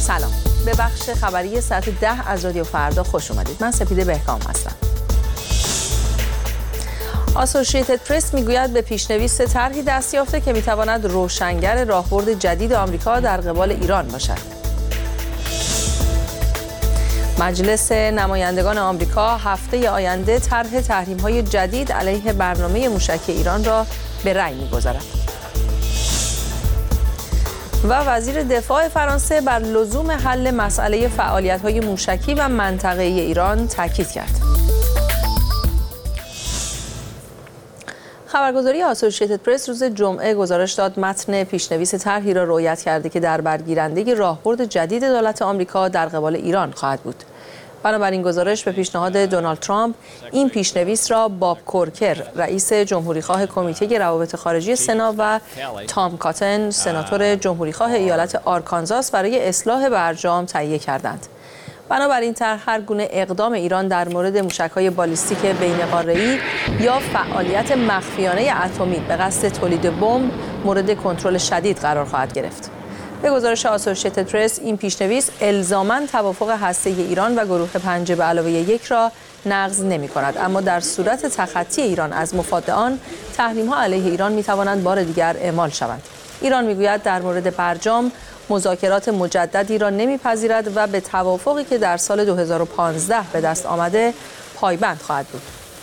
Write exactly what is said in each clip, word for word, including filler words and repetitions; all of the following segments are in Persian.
سلام، به بخش خبری ساعت ده از رادیو فردا خوش اومدید. من سپیده بهکام هستم. آسوشیتد پرس میگوید به پیشنویس طرحی دست یافته که میتواند روشنگر راهبرد جدید آمریکا در قبال ایران باشد. مجلس نمایندگان آمریکا هفته آینده طرح تحریم‌های جدید علیه برنامه موشکی ایران را به رأی می‌گذارد. و وزیر دفاع فرانسه بر لزوم حل مسئله فعالیت‌های موشکی و منطقه‌ای ایران تاکید کرد. خبرگزاری آسوشیتد پرس روز جمعه گزارش داد متن پیشنویس طرحی را رویت کرده که در برگیرنده راهبرد جدید دولت آمریکا در قبال ایران خواهد بود. بنابراین گزارش به پیشنهاد دونالد ترامپ این پیشنویس را باب کورکر، رئیس جمهوریخواه کمیته روابط خارجی سنا و تام کاتن، سناتور جمهوریخواه ایالت آرکانزاس برای اصلاح برجام تهیه کردند. بنابراین طرح هر گونه اقدام ایران در مورد موشک‌های بالیستیک بین‌قاره‌ای یا فعالیت مخفیانه اتمی به قصد تولید بمب مورد کنترل شدید قرار خواهد گرفت. به گزارش آسوشیتد پرس این پیشنویس الزاماً توافق هسته‌ای ایران و گروه پنج به علاوه یک را نقض نمی‌کند، اما در صورت تخطی ایران از مفاد آن تحریم‌ها علیه ایران می‌توانند بار دیگر اعمال شوند. ایران می‌گوید در مورد برجام مذاکرات مجددی را نمی‌پذیرد و به توافقی که در سال دو هزار و پانزده به دست آمده پایبند خواهد بود.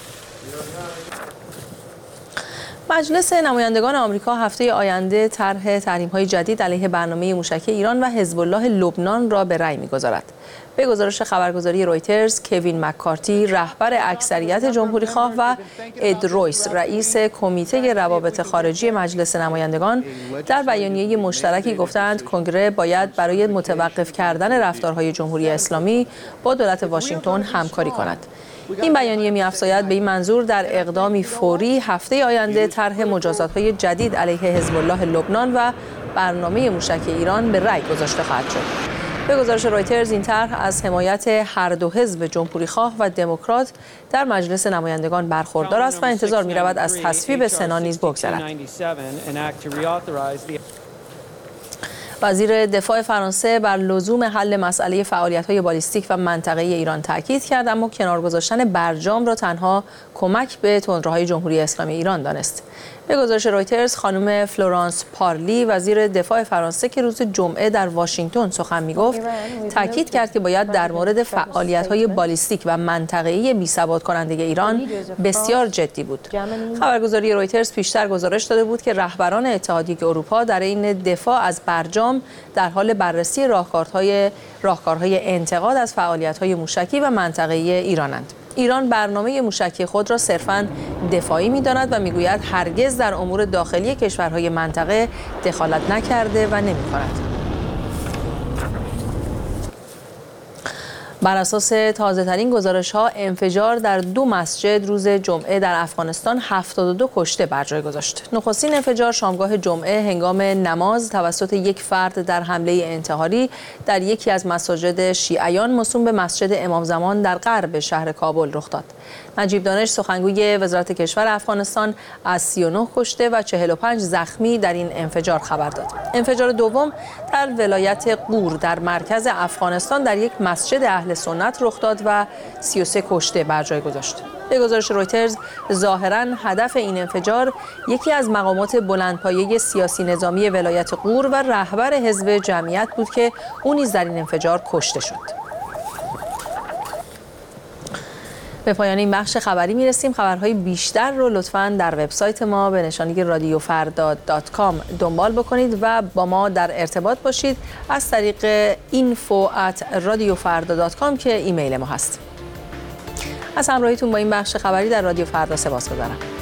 مجلس نمایندگان آمریکا هفته آینده طرح تحریم‌های جدید علیه برنامه موشکی ایران و حزب الله لبنان را به رأی می‌گذارد. به گزارش خبرگزاری رویترز، کوین مککارتی، رهبر اکثریت جمهوریخواه و اد رویس، رئیس کمیته روابط خارجی مجلس نمایندگان، در بیانیه مشترکی گفتند کنگره باید برای متوقف کردن رفتارهای جمهوری اسلامی با دولت واشنگتن همکاری کند. این بیانیه می‌افزاید به این منظور در اقدامی فوری هفته آینده طرح مجازات‌های جدید علیه حزب الله لبنان و برنامه موشکی ایران به رأی گذاشته خواهد شد. به گزارش رویترز این طرح از حمایت هر دو حزب جمهوریخواه و دموکرات در مجلس نمایندگان برخوردار است و انتظار می‌رود از تصویب سنا نیز بگذرد. وزیر دفاع فرانسه بر لزوم حل مسئله فعالیت‌های بالیستیک و منطقه‌ای ایران تاکید کرد، اما کنار گذاشتن برجام را تنها کمک به تندروهای جمهوری اسلامی ایران دانست. به گزارش رویترز خانم فلورانس پارلی، وزیر دفاع فرانسه که روز جمعه در واشنگتن سخن می‌گفت، تاکید کرد که باید در مورد فعالیت‌های بالیستیک و منطقه‌ای بی‌ثبات کننده ایران بسیار جدی بود. خبرگزاری رویترز پیشتر گزارش داده بود که رهبران اتحادیه اروپا در این دفاع از برجام در حال بررسی راهکارهای راهکارهای انتقاد از فعالیت‌های موشکی و منطقه‌ای ایرانند. ایران برنامه موشکی خود را صرفاً دفاعی می‌داند و می‌گوید هرگز در امور داخلی کشورهای منطقه دخالت نکرده و نمی‌کند. بر اساس تازه‌ترین گزارش‌ها انفجار در دو مسجد روز جمعه در افغانستان هفتاد و دو کشته بر جای گذاشت. نخستین انفجار شامگاه جمعه هنگام نماز توسط یک فرد در حمله انتحاری در یکی از مساجد شیعیان موسوم به مسجد امام زمان در غرب شهر کابل رخ داد. نجیب دانش سخنگوی وزارت کشور افغانستان از سی و نه کشته و چهل و پنج زخمی در این انفجار خبر داد. انفجار دوم در ولایت غور در مرکز افغانستان در یک مسجد اهل سنت رخ داد و سی و سه کشته بر جای گذاشت. به گزارش رویترز ظاهراً هدف این انفجار یکی از مقامات بلندپایه سیاسی نظامی ولایت غور و رهبر حزب جمعیت بود که او نیز در این انفجار کشته شد. به پایان این بخش خبری میرسیم. خبرهای بیشتر رو لطفاً در وبسایت ما به نشانی رادیو فردا دات کام دنبال بکنید و با ما در ارتباط باشید از طریق اینفو ات رادیو فردا دات کام که ایمیل ما هست. از همراهیتون با این بخش خبری در رادیو فردا سپاسگزارم.